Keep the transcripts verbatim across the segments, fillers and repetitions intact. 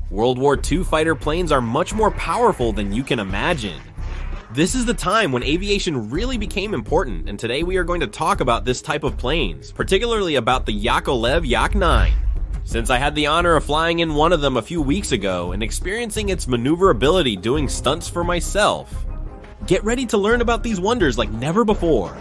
World War Two fighter planes are much more powerful than you can imagine. This is the time when aviation really became important, and today we are going to talk about this type of planes, particularly about the Yakolev Yak nine. Since I had the honor of flying in one of them a few weeks ago and experiencing its maneuverability doing stunts for myself, get ready to learn about these wonders like never before.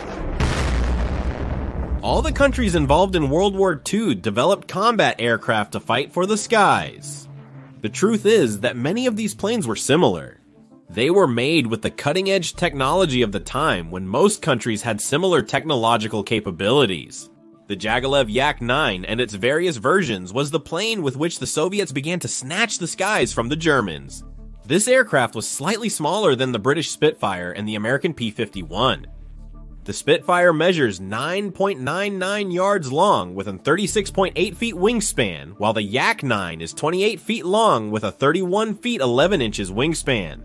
All the countries involved in World War Two developed combat aircraft to fight for the skies. The truth is that many of these planes were similar. They were made with the cutting-edge technology of the time when most countries had similar technological capabilities. The Yakolev Yak nine and its various versions was the plane with which the Soviets began to snatch the skies from the Germans. This aircraft was slightly smaller than the British Spitfire and the American P fifty-one. The Spitfire measures nine point nine nine yards long with a thirty-six point eight feet wingspan, while the Yak nine is twenty-eight feet long with a thirty-one feet eleven inches wingspan.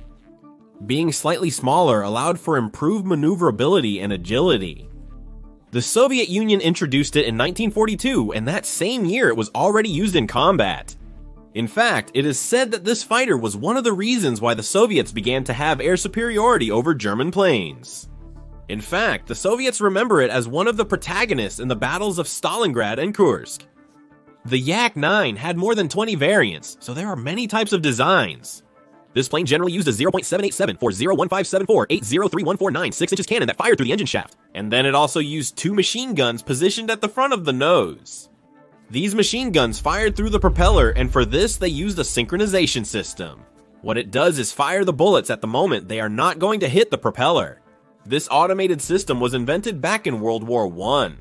Being slightly smaller allowed for improved maneuverability and agility. The Soviet Union introduced it in nineteen forty-two, and that same year it was already used in combat. In fact, it is said that this fighter was one of the reasons why the Soviets began to have air superiority over German planes. In fact, the Soviets remember it as one of the protagonists in the battles of Stalingrad and Kursk. The Yak nine had more than twenty variants, so there are many types of designs. This plane generally used a zero point seven eight seven four zero one five seven four eight zero three one four nine six inches cannon that fired through the engine shaft, and then it also used two machine guns positioned at the front of the nose. These machine guns fired through the propeller, and for this they used a synchronization system. What it does is fire the bullets at the moment they are not going to hit the propeller. This automated system was invented back in World War One.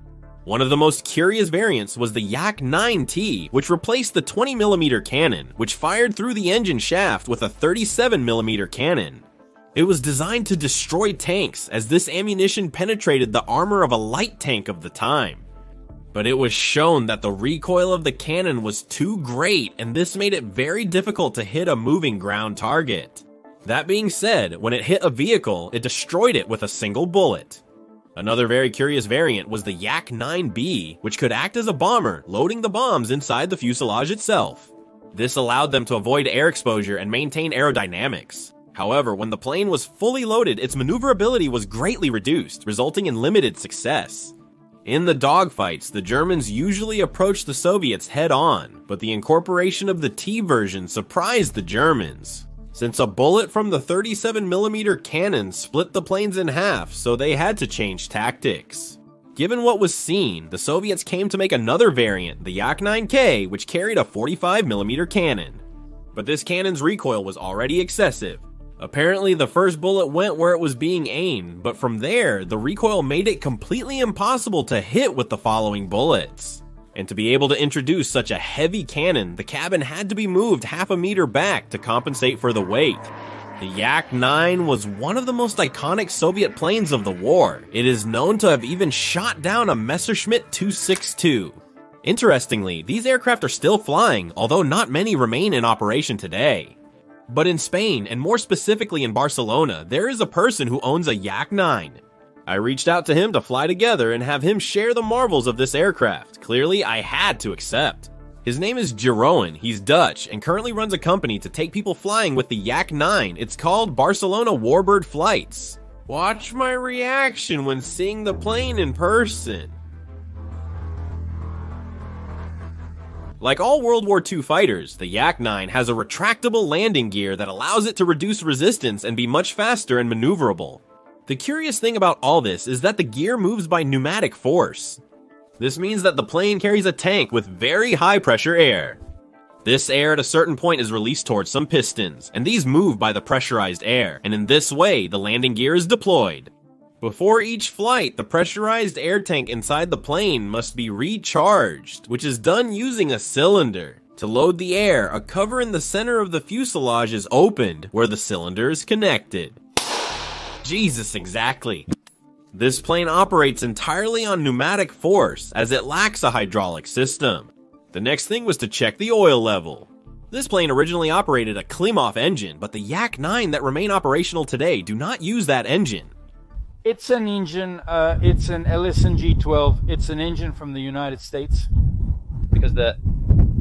One of the most curious variants was the Yak nine T, which replaced the twenty millimeter cannon, which fired through the engine shaft with a thirty-seven millimeter cannon. It was designed to destroy tanks, as this ammunition penetrated the armor of a light tank of the time. But it was shown that the recoil of the cannon was too great, and this made it very difficult to hit a moving ground target. That being said, when it hit a vehicle, it destroyed it with a single bullet. Another very curious variant was the Yak nine B, which could act as a bomber, loading the bombs inside the fuselage itself. This allowed them to avoid air exposure and maintain aerodynamics. However, when the plane was fully loaded, its maneuverability was greatly reduced, resulting in limited success. In the dogfights, the Germans usually approached the Soviets head-on, but the incorporation of the T version surprised the Germans, since a bullet from the thirty-seven millimeter cannon split the planes in half, so they had to change tactics. Given what was seen, the Soviets came to make another variant, the Yak nine K, which carried a forty-five millimeter cannon. But this cannon's recoil was already excessive. Apparently, the first bullet went where it was being aimed, but from there, the recoil made it completely impossible to hit with the following bullets. And to be able to introduce such a heavy cannon, the cabin had to be moved half a meter back to compensate for the weight. The Yak nine was one of the most iconic Soviet planes of the war. It is known to have even shot down a Messerschmitt two sixty-two. Interestingly, these aircraft are still flying, although not many remain in operation today. But in Spain, and more specifically in Barcelona, there is a person who owns a Yak nine. I reached out to him to fly together and have him share the marvels of this aircraft. Clearly, I had to accept. His name is Jeroen, he's Dutch, and currently runs a company to take people flying with the Yak nine. It's called Barcelona Warbird Flights. Watch my reaction when seeing the plane in person. Like all World War Two fighters, the Yak nine has a retractable landing gear that allows it to reduce resistance and be much faster and maneuverable. The curious thing about all this is that the gear moves by pneumatic force. This means that the plane carries a tank with very high pressure air. This air at a certain point is released towards some pistons, and these move by the pressurized air, and in this way, the landing gear is deployed. Before each flight, the pressurized air tank inside the plane must be recharged, which is done using a cylinder. To load the air, a cover in the center of the fuselage is opened, where the cylinder is connected. Jesus, exactly. This plane operates entirely on pneumatic force, as it lacks a hydraulic system. The next thing was to check the oil level. This plane originally operated a Klimov engine, but the Yak nine that remain operational today do not use that engine. It's an engine, uh, it's an L S N G twelve, it's an engine from the United States. Because the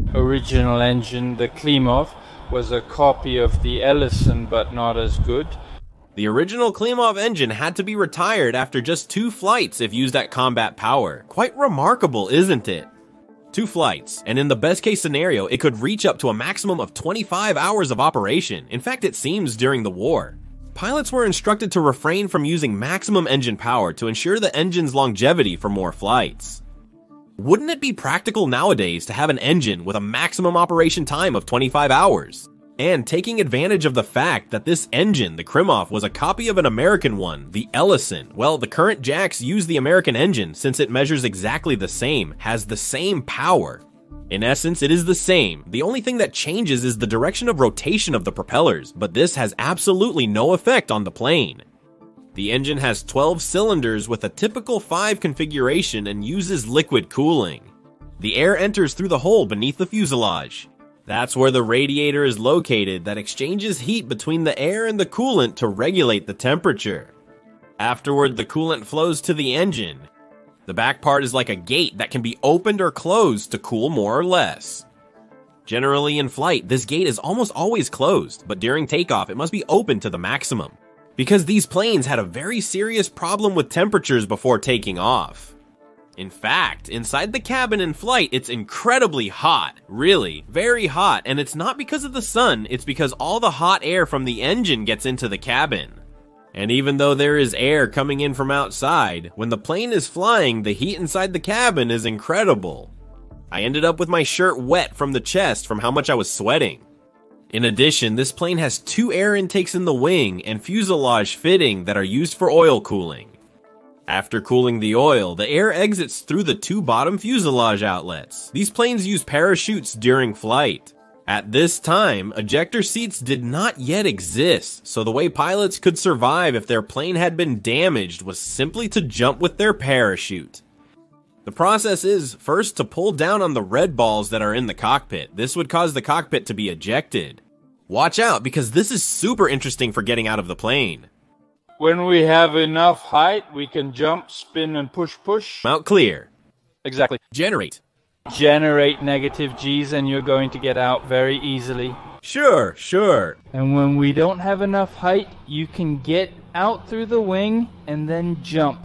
original engine, the Klimov, was a copy of the Ellison, but not as good. The original Klimov engine had to be retired after just two flights if used at combat power. Quite remarkable, isn't it? Two flights, and in the best case scenario, it could reach up to a maximum of twenty-five hours of operation. In fact, it seems during the war. Pilots were instructed to refrain from using maximum engine power to ensure the engine's longevity for more flights. Wouldn't it be practical nowadays to have an engine with a maximum operation time of twenty-five hours? And taking advantage of the fact that this engine, the Klimov, was a copy of an American one, the Ellison. Well, the current Jacks use the American engine since it measures exactly the same, has the same power. In essence, it is the same. The only thing that changes is the direction of rotation of the propellers, but this has absolutely no effect on the plane. The engine has twelve cylinders with a typical five configuration and uses liquid cooling. The air enters through the hole beneath the fuselage. That's where the radiator is located that exchanges heat between the air and the coolant to regulate the temperature. Afterward, the coolant flows to the engine. The back part is like a gate that can be opened or closed to cool more or less. Generally in flight, this gate is almost always closed, but during takeoff it must be open to the maximum, because these planes had a very serious problem with temperatures before taking off. In fact, inside the cabin in flight, it's incredibly hot. Really, very hot, and it's not because of the sun, it's because all the hot air from the engine gets into the cabin. And even though there is air coming in from outside, when the plane is flying, the heat inside the cabin is incredible. I ended up with my shirt wet from the chest from how much I was sweating. In addition, this plane has two air intakes in the wing and fuselage fitting that are used for oil cooling. After cooling the oil, the air exits through the two bottom fuselage outlets. These planes use parachutes during flight. At this time, ejector seats did not yet exist, so the way pilots could survive if their plane had been damaged was simply to jump with their parachute. The process is, first, to pull down on the red balls that are in the cockpit. This would cause the cockpit to be ejected. Watch out, because this is super interesting for getting out of the plane. When we have enough height, we can jump, spin, and push, push. Mount clear. Exactly. Generate. Generate negative G's and you're going to get out very easily. Sure, sure. And when we don't have enough height, you can get out through the wing and then jump.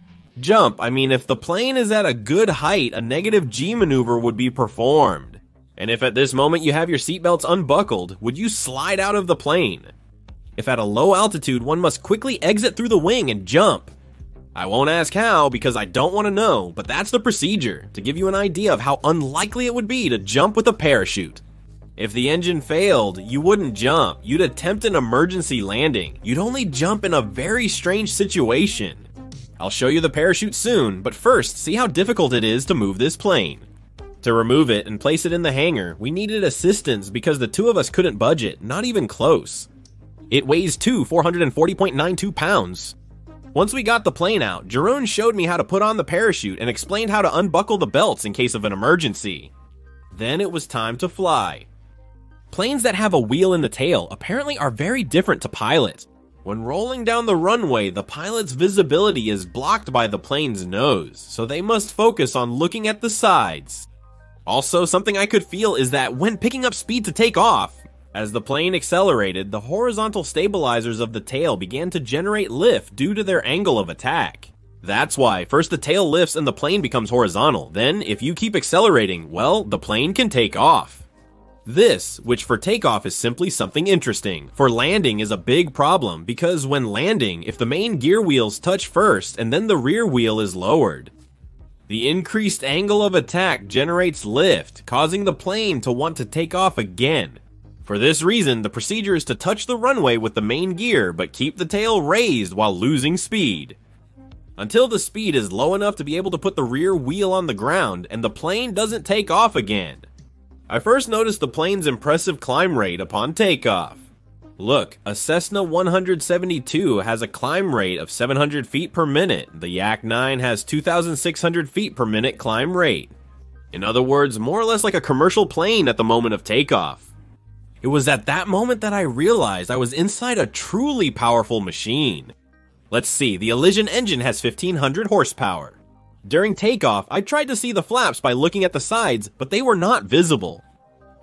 Jump, I mean, if the plane is at a good height, a negative G maneuver would be performed. And if at this moment you have your seatbelts unbuckled, would you slide out of the plane? If at a low altitude, one must quickly exit through the wing and jump. I won't ask how because I don't want to know, but that's the procedure, to give you an idea of how unlikely it would be to jump with a parachute. If the engine failed, you wouldn't jump, you'd attempt an emergency landing. You'd only jump in a very strange situation. I'll show you the parachute soon, but first, see how difficult it is to move this plane. To remove it and place it in the hangar, we needed assistance because the two of us couldn't budge it, not even close. It weighs two four hundred forty point nine two pounds. Once we got the plane out, Jeroen showed me how to put on the parachute and explained how to unbuckle the belts in case of an emergency. Then it was time to fly. Planes that have a wheel in the tail apparently are very different to pilot. When rolling down the runway, the pilot's visibility is blocked by the plane's nose, so they must focus on looking at the sides. Also, something I could feel is that when picking up speed to take off, as the plane accelerated, the horizontal stabilizers of the tail began to generate lift due to their angle of attack. That's why, first the tail lifts and the plane becomes horizontal. Then, if you keep accelerating, well, the plane can take off. This, which for takeoff is simply something interesting, for landing is a big problem because when landing, if the main gear wheels touch first and then the rear wheel is lowered, the increased angle of attack generates lift, causing the plane to want to take off again. For this reason, the procedure is to touch the runway with the main gear, but keep the tail raised while losing speed, until the speed is low enough to be able to put the rear wheel on the ground and the plane doesn't take off again. I first noticed the plane's impressive climb rate upon takeoff. Look, a Cessna one seventy-two has a climb rate of seven hundred feet per minute. The Yak nine has two thousand six hundred feet per minute climb rate. In other words, more or less like a commercial plane at the moment of takeoff. It was at that moment that I realized I was inside a truly powerful machine. Let's see, the Elysian engine has fifteen hundred horsepower. During takeoff, I tried to see the flaps by looking at the sides, but they were not visible.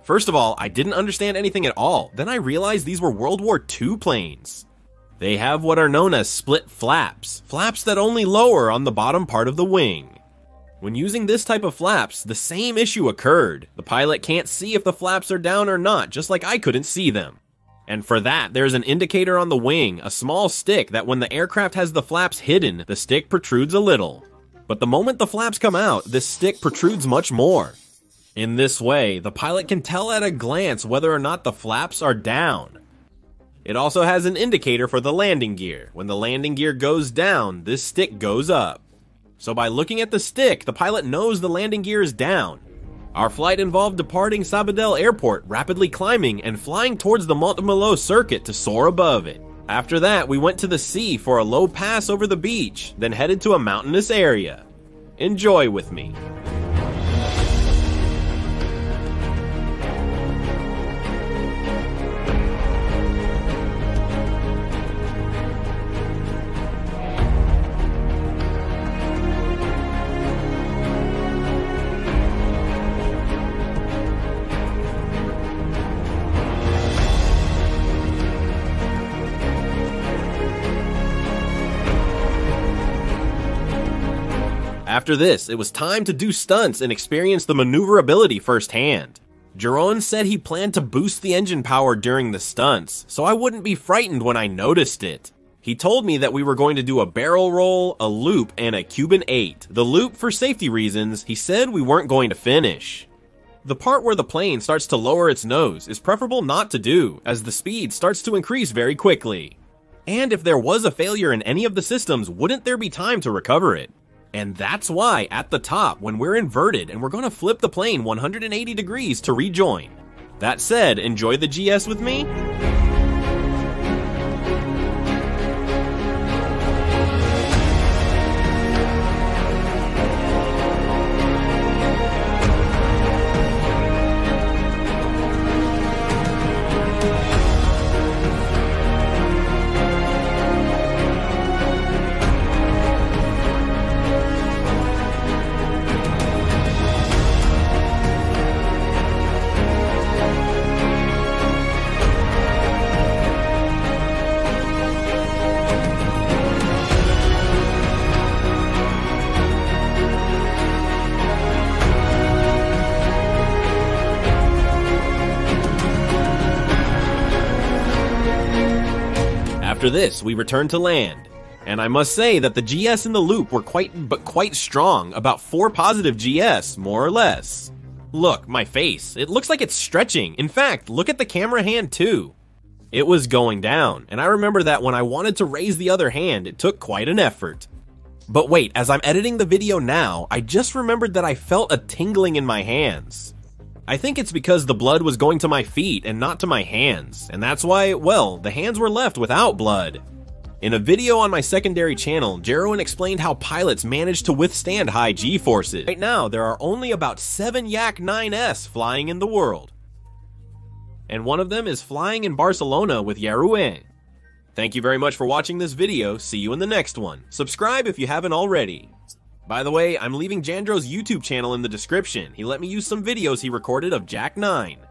First of all, I didn't understand anything at all. Then I realized these were World War Two planes. They have what are known as split flaps, flaps that only lower on the bottom part of the wing. When using this type of flaps, the same issue occurred. The pilot can't see if the flaps are down or not, just like I couldn't see them. And for that, there's an indicator on the wing, a small stick that when the aircraft has the flaps hidden, the stick protrudes a little. But the moment the flaps come out, this stick protrudes much more. In this way, the pilot can tell at a glance whether or not the flaps are down. It also has an indicator for the landing gear. When the landing gear goes down, this stick goes up. So by looking at the stick, the pilot knows the landing gear is down. Our flight involved departing Sabadell Airport, rapidly climbing and flying towards the Montmelo circuit to soar above it. After that, we went to the sea for a low pass over the beach, then headed to a mountainous area. Enjoy with me. After this, it was time to do stunts and experience the maneuverability firsthand. Jeroen said he planned to boost the engine power during the stunts, so I wouldn't be frightened when I noticed it. He told me that we were going to do a barrel roll, a loop, and a Cuban eight. The loop, for safety reasons, he said we weren't going to finish. The part where the plane starts to lower its nose is preferable not to do, as the speed starts to increase very quickly. And if there was a failure in any of the systems, wouldn't there be time to recover it? And that's why, at the top, when we're inverted and we're going to flip the plane one hundred eighty degrees to rejoin. That said, enjoy the G S with me? After this, we returned to land, and I must say that the G S and the loop were quite but quite strong, about four positive G S, more or less. Look, my face, it looks like it's stretching. In fact, look at the camera hand too. It was going down, and I remember that when I wanted to raise the other hand, it took quite an effort. But wait, as I'm editing the video now, I just remembered that I felt a tingling in my hands. I think it's because the blood was going to my feet and not to my hands, and that's why, well, the hands were left without blood. In a video on my secondary channel, Jeroen explained how pilots managed to withstand high G-forces. Right now, there are only about seven Yak nine S flying in the world. And one of them is flying in Barcelona with Jeroen. Thank you very much for watching this video, see you in the next one. Subscribe if you haven't already. By the way, I'm leaving Jandro's YouTube channel in the description. He let me use some videos he recorded of Jak nine.